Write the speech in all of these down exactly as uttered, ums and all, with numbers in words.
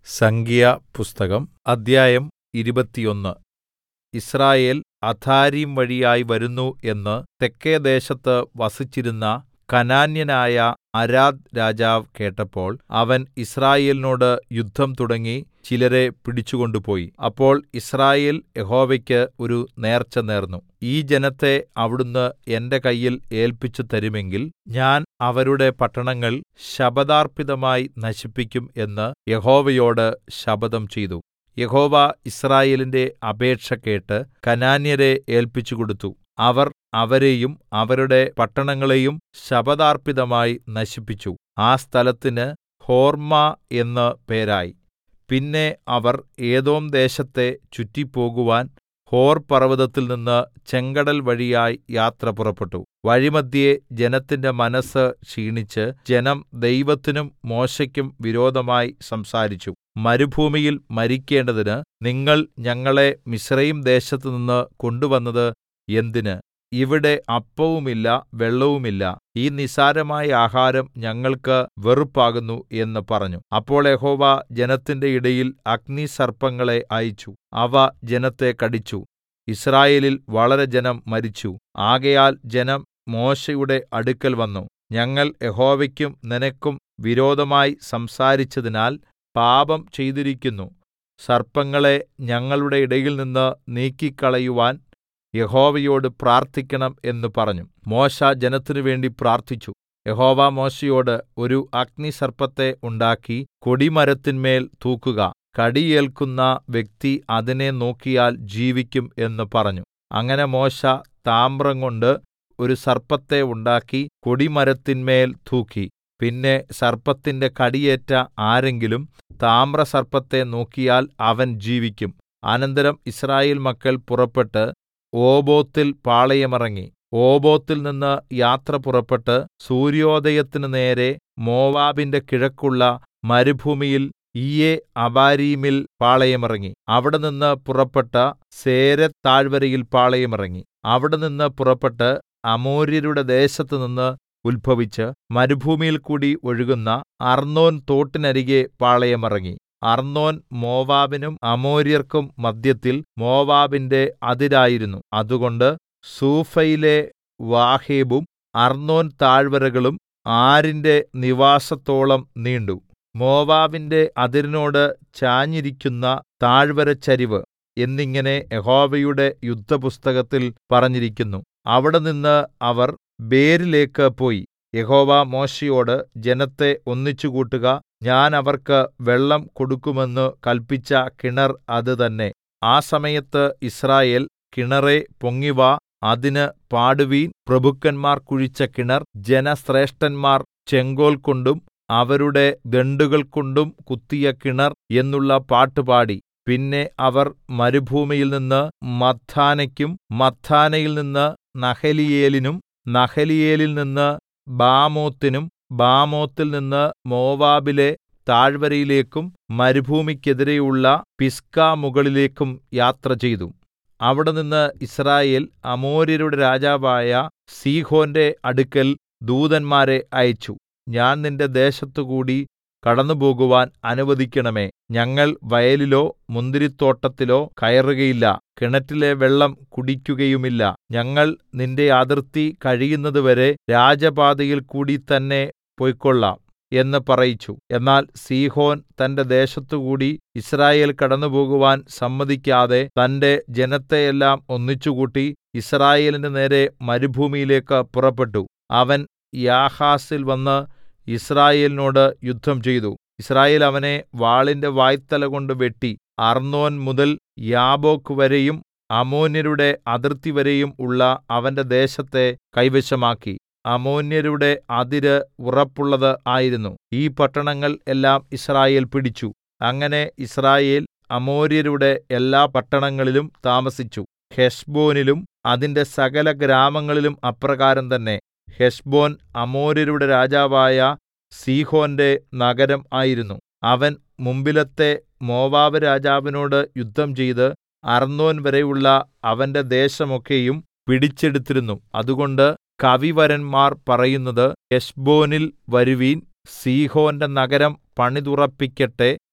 സംഖ്യാപുസ്തകം അദ്ധ്യായം ഇരുപത്തിയൊന്ന് യിസ്രായേൽ അഥാരീം വഴിയായി വരുന്നു എന്ന് തെക്കെദേശത്ത് വസിച്ചിരുന്ന കനാന്യനായ അരാദ് രാജാവ് കേട്ടപ്പോൾ അവൻ യിസ്രായേലിനോട് യുദ്ധം തുടങ്ങി ചിലരെ പിടിച്ചുകൊണ്ടുപോയി. അപ്പോൾ യിസ്രായേൽ യഹോവയ്ക്ക് ഒരു നേർച്ച നേർന്നു. ഈ ജനത്തെ അവിടുന്ന് എന്റെ കയ്യിൽ ഏല്പിച്ചു തരുമെങ്കിൽ ഞാൻ അവരുടെ പട്ടണങ്ങൾ ശപഥാർപ്പിതമായി നശിപ്പിക്കും എന്ന് യഹോവയോട് ശപഥം ചെയ്തു. യഹോവ യിസ്രായേലിന്റെ അപേക്ഷ കേട്ട് കനാന്യരെ ഏല്പിച്ചുകൊടുത്തു. അവർ അവരെയും അവരുടെ പട്ടണങ്ങളെയും ശപഥാർപ്പിതമായി നശിപ്പിച്ചു. ആ സ്ഥലത്തിന് ഹോർമ്മ എന്ന് പേരായി. പിന്നെ അവർ ഏദോംദേശത്തെ ചുറ്റിപ്പോകുവാൻ ഹോർ പർവ്വതത്തിൽനിന്ന് ചെങ്കടൽ വഴിയായി യാത്ര പുറപ്പെട്ടു. വഴിമദ്ധ്യേ ജനത്തിന്റെ മനസ്സ് ക്ഷീണിച്ച് ജനം ദൈവത്തിനും മോശെക്കും വിരോധമായി സംസാരിച്ചു. മരുഭൂമിയിൽ മരിക്കേണ്ടതിന് നിങ്ങൾ ഞങ്ങളെ മിസ്രയീംദേശത്തുനിന്ന് കൊണ്ടുവന്നത് എന്തിന്? ഇവിടെ അപ്പവുമില്ല വെള്ളവുമില്ല. ഈ നിസ്സാരമായ ആഹാരം ഞങ്ങൾക്ക് വെറുപ്പാകുന്നു എന്ന് പറഞ്ഞു. അപ്പോൾ യഹോവ ജനത്തിന്റെ ഇടയിൽ അഗ്നിസർപ്പങ്ങളെ അയച്ചു. അവ ജനത്തെ കടിച്ചു. യിസ്രായേലിൽ വളരെ ജനം മരിച്ചു. ആകയാൽ ജനം മോശെയുടെ അടുക്കൽ വന്നു. ഞങ്ങൾ യഹോവയ്ക്കും നിനക്കും വിരോധമായി സംസാരിച്ചതിനാൽ പാപം ചെയ്തിരിക്കുന്നു. സർപ്പങ്ങളെ ഞങ്ങളുടെ ഇടയിൽനിന്ന് നീക്കിക്കളയുവാൻ യഹോവയോട് പ്രാർത്ഥിക്കണം എന്ന് പറഞ്ഞു. മോശെ ജനത്തിനു വേണ്ടി പ്രാർത്ഥിച്ചു. യഹോവ മോശെയോട്, ഒരു അഗ്നിസർപ്പത്തെ ഉണ്ടാക്കി കൊടിമരത്തിന്മേൽ തൂക്കുക. കടിയേൽക്കുന്ന വ്യക്തി അതിനെ നോക്കിയാൽ ജീവിക്കും എന്ന് പറഞ്ഞു. അങ്ങനെ മോശെ താമ്രംകൊണ്ട് ഒരു സർപ്പത്തെ ഉണ്ടാക്കി കൊടിമരത്തിന്മേൽ തൂക്കി. പിന്നെ സർപ്പത്തിന്റെ കടിയേറ്റ ആരെങ്കിലും താമ്രസർപ്പത്തെ നോക്കിയാൽ അവൻ ജീവിക്കും. അനന്തരം യിസ്രായേൽ മക്കൾ പുറപ്പെട്ട് ഓബോത്തിൽ പാളയമിറങ്ങി. ഓബോത്തിൽ നിന്ന് യാത്ര പുറപ്പെട്ട് സൂര്യോദയത്തിനു നേരെ മോവാബിന്റെ കിഴക്കുള്ള മരുഭൂമിയിൽ ഇയ്യെ-അബാരീമിൽ പാളയമിറങ്ങി. അവിടെനിന്ന് പുറപ്പെട്ട് സേരെദ് താഴ്വരയിൽ പാളയമിറങ്ങി. അവിടെനിന്ന് പുറപ്പെട്ട് അമോര്യരുടെ ദേശത്തുനിന്ന് ഉത്ഭവിച്ച് മരുഭൂമിയിൽ കൂടി ഒഴുകുന്ന അർന്നോൻ തോട്ടിനരികെ പാളയമിറങ്ങി. അർന്നോൻ മോവാബിനും അമോര്യർക്കും മദ്ധ്യത്തിൽ മോവാബിന്റെ അതിരായിരുന്നു. അതുകൊണ്ട് സൂഫയിലെ വാഹേബും അർന്നോൻ താഴ്വരകളും ആരിന്റെ നിവാസത്തോളം നീണ്ടു. മോവാബിന്റെ അതിരിനോട് ചാഞ്ഞിരിക്കുന്ന താഴ്വരച്ചരിവ് എന്നിങ്ങനെ യഹോവയുടെ യുദ്ധപുസ്തകത്തിൽ പറഞ്ഞിരിക്കുന്നു. അവിടെനിന്ന് അവർ ബേരിലേക്ക് പോയി. യഹോവ മോശെയോട്, ജനത്തെ ഒന്നിച്ചുകൂട്ടുക, ഞാൻ അവർക്ക് വെള്ളം കൊടുക്കുമെന്ന് കല്പിച്ച കിണർ അത് തന്നെ. ആ സമയത്ത് യിസ്രായേൽ, കിണറേ പൊങ്ങിവാ, അതിന് പാടുവീൻ, പ്രഭുക്കന്മാർ കുഴിച്ച കിണർ, ജനശ്രേഷ്ഠന്മാർ ചെങ്കോൽ കൊണ്ടും അവരുടെ ദണ്ഡുകൾകൊണ്ടും കുത്തിയ കിണർ എന്നുള്ള പാട്ടുപാടി. പിന്നെ അവർ മരുഭൂമിയിൽനിന്ന് മത്ഥാനയ്ക്കും മത്ഥാനയിൽനിന്ന് നഹലീയേലിനും നഹലീയേലിൽ നിന്ന് ബാമോത്തിനും ബാമോത്തിൽ നിന്ന് മോവാബിലെ താഴ്വരയിലേക്കും മരുഭൂമിക്കെതിരെയുള്ള പിസ്ഗാമുകളിലേക്കും യാത്ര ചെയ്തു. അവിടെനിന്ന് യിസ്രായേൽ അമോര്യരുടെ രാജാവായ സീഹോന്റെ അടുക്കൽ ദൂതന്മാരെ അയച്ചു. ഞാൻ നിന്റെ ദേശത്തുകൂടി കടന്നുപോകുവാൻ അനുവദിക്കണമേ. ഞങ്ങൾ വയലിലോ മുന്തിരിത്തോട്ടത്തിലോ കയറുകയില്ല, കിണറ്റിലെ വെള്ളം കുടിക്കുകയുമില്ല. ഞങ്ങൾ നിന്റെ അതിർത്തി കഴിയുന്നതുവരെ രാജപാതയിൽ കൂടി തന്നെ പൊയ്ക്കൊള്ളാം എന്ന് പറയിച്ചു. എന്നാൽ സീഹോൻ തന്റെ ദേശത്തുകൂടി യിസ്രായേൽ കടന്നുപോകുവാൻ സമ്മതിക്കാതെ തന്റെ ജനത്തെയെല്ലാം ഒന്നിച്ചുകൂട്ടി യിസ്രായേലിന്റെ നേരെ മരുഭൂമിയിലേക്ക് പുറപ്പെട്ടു. അവൻ യാഹാസിൽ വന്ന് യിസ്രായേലിനോട് യുദ്ധം ചെയ്തു. യിസ്രായേൽ അവനെ വാളിന്റെ വായ്ത്തലകൊണ്ട് വെട്ടി. അർന്നോൻ മുതൽ യാബ്ബോക്ക് വരെയും അമ്മോന്യരുടെ അതിർത്തിവരെയും ഉള്ള അവന്റെ ദേശത്തെ കൈവശമാക്കി. അമ്മോന്യരുടെ അതിര് ഉറപ്പുള്ളത് ആയിരുന്നു. ഈ പട്ടണങ്ങൾ എല്ലാം യിസ്രായേൽ പിടിച്ചു. അങ്ങനെ യിസ്രായേൽ അമോര്യരുടെ എല്ലാ പട്ടണങ്ങളിലും താമസിച്ചു. ഹെശ്ബോനിലും അതിന്റെ സകല ഗ്രാമങ്ങളിലും അപ്രകാരം തന്നെ. ഹെശ്ബോൻ അമോര്യരുടെ രാജാവായ സീഹോന്റെ നഗരം ആയിരുന്നു. അവൻ മുമ്പിലത്തെ മോവാബ് രാജാവിനോട് യുദ്ധം ചെയ്ത് അർന്നോൻ വരെയുള്ള അവന്റെ ദേശമൊക്കെയും പിടിച്ചെടുത്തിരുന്നു. അതുകൊണ്ട് കവിവരന്മാർ പറയുന്നത്, ഹെശ്ബോനിൽ വരുവീൻ, സീഹോന്റെ നഗരം പണിതുറപ്പിക്കട്ടെ,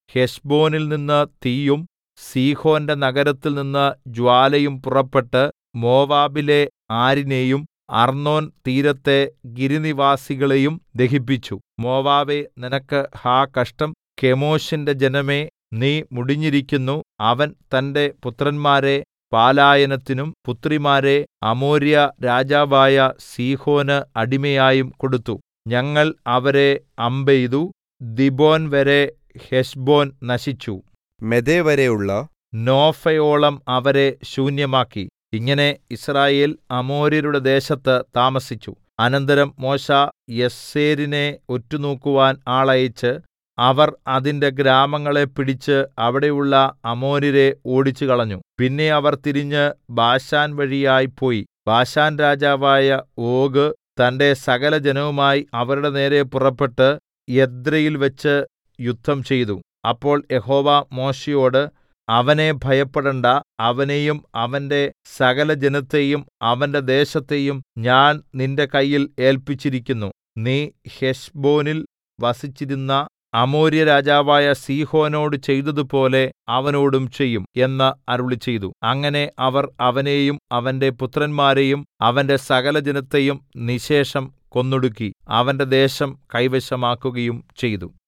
ഹെശ്ബോനിൽ നിന്ന് തീയും സീഹോന്റെ നഗരത്തിൽ നിന്ന് ജ്വാലയും പുറപ്പെട്ട് മോവാബിലെ ആരിനെയും അർന്നോൻ തീരത്തെ ഗിരിനിവാസികളെയും ദഹിപ്പിച്ചു. മോവാബേ, നിനക്ക് ഹാ കഷ്ടം! കെമോശിന്റെ ജനമേ, നീ മുടിഞ്ഞിരിക്കുന്നു. അവൻ തന്റെ പുത്രന്മാരെ പലായനത്തിനും പുത്രിമാരെ അമോര്യ രാജാവായ സീഹോന് അടിമയായും കൊടുത്തു. ഞങ്ങൾ അവരെ അമ്പെയ്തു. ദീബോൻ വരെ ഹെശ്ബോൻ നശിച്ചു. മെദെ വരെയുള്ള നോഫയോളം അവരെ ശൂന്യമാക്കി. ഇങ്ങനെ യിസ്രായേൽ അമോര്യരുടെ ദേശത്ത് താമസിച്ചു. അനന്തരം മോശെ യസേരിനെ ഒറ്റുനോക്കുവാൻ ആളയച്ച് അവർ അതിന്റെ ഗ്രാമങ്ങളെ പിടിച്ച് അവിടെയുള്ള അമോര്യരെ ഓടിച്ചുകളഞ്ഞു. പിന്നെ അവർ തിരിഞ്ഞ് ബാശാൻ വഴിയായി പോയി. ബാശാൻ രാജാവായ ഓഗ് തന്റെ സകലജനവുമായി അവരുടെ നേരെ പുറപ്പെട്ട് എദ്രെയിൽ വെച്ച് യുദ്ധം ചെയ്തു. അപ്പോൾ യഹോവ മോശെയോട്, അവനെ ഭയപ്പെടേണ്ടാ, അവനെയും അവന്റെ സകലജനത്തെയും അവന്റെ ദേശത്തെയും ഞാൻ നിന്റെ കയ്യിൽ ഏല്പിച്ചിരിക്കുന്നു. നീ ഹെശ്ബോനിൽ വസിച്ചിരുന്ന അമോര്യ രാജാവായ സീഹോനോട് ചെയ്തതുപോലെ അവനോടും ചെയ്യും എന്ന് അരുളിച്ചെയ്തു. അങ്ങനെ അവർ അവനെയും അവന്റെ പുത്രന്മാരെയും അവന്റെ സകലജനത്തെയും നിശ്ശേഷം കൊന്നൊടുക്കി അവന്റെ ദേശം കൈവശമാക്കുകയും ചെയ്തു.